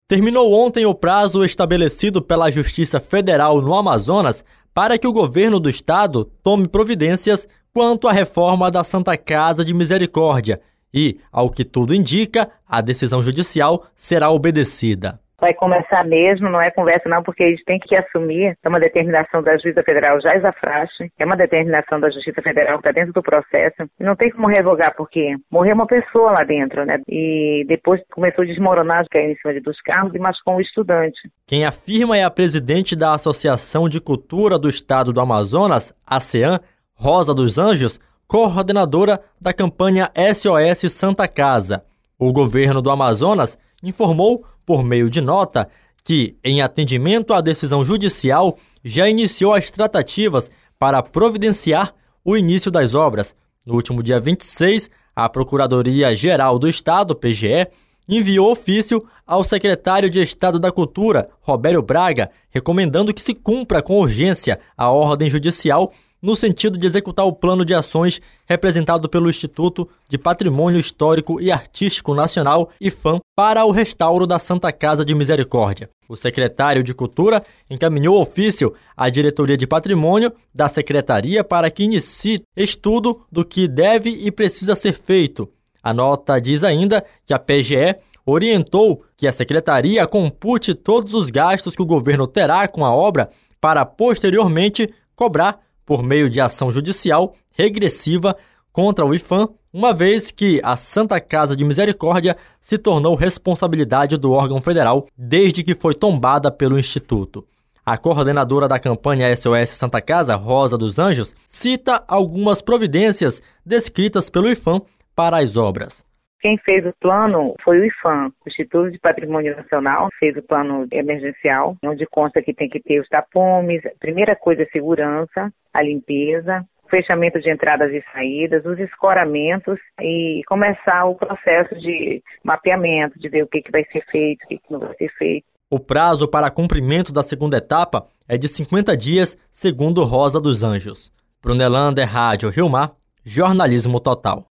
Terminou ontem o prazo estabelecido pela Justiça Federal no Amazonas para que o governo do estado tome providências quanto à reforma da Santa Casa de Misericórdia e, ao que tudo indica, a decisão judicial será obedecida. Vai começar mesmo, não é conversa não, porque eles têm que assumir, é uma determinação da Justiça Federal Jaisa Frache, é uma determinação da Justiça Federal que está dentro do processo, e não tem como revogar, porque morreu uma pessoa lá dentro, né? E depois começou a desmoronar, caiu em cima dos carros e machucou um estudante. Quem afirma é a presidente da Associação de Cultura do Estado do Amazonas, ASEAN, Rosa dos Anjos, coordenadora da campanha SOS Santa Casa. O governo do Amazonas informou, por meio de nota, que, em atendimento à decisão judicial, já iniciou as tratativas para providenciar o início das obras. No último dia 26, a Procuradoria-Geral do Estado, PGE, enviou ofício ao secretário de Estado da Cultura, Robério Braga, recomendando que se cumpra com urgência a ordem judicial no sentido de executar o plano de ações representado pelo Instituto de Patrimônio Histórico e Artístico Nacional, IPHAN, para o restauro da Santa Casa de Misericórdia. O secretário de Cultura encaminhou ofício à Diretoria de Patrimônio da Secretaria para que inicie estudo do que deve e precisa ser feito. A nota diz ainda que a PGE orientou que a Secretaria compute todos os gastos que o governo terá com a obra para, posteriormente, cobrar por meio de ação judicial regressiva contra o IPHAN, uma vez que a Santa Casa de Misericórdia se tornou responsabilidade do órgão federal desde que foi tombada pelo Instituto. A coordenadora da campanha SOS Santa Casa, Rosa dos Anjos, cita algumas providências descritas pelo IPHAN para as obras. Quem fez o plano foi o IPHAN, o Instituto de Patrimônio Nacional, fez o plano emergencial, onde consta que tem que ter os tapumes, a primeira coisa é segurança, a limpeza, fechamento de entradas e saídas, os escoramentos e começar o processo de mapeamento, de ver o que vai ser feito, o que não vai ser feito. O prazo para cumprimento da segunda etapa é de 50 dias, segundo Rosa dos Anjos. Brunelander, Rádio Rio Mar, Jornalismo Total.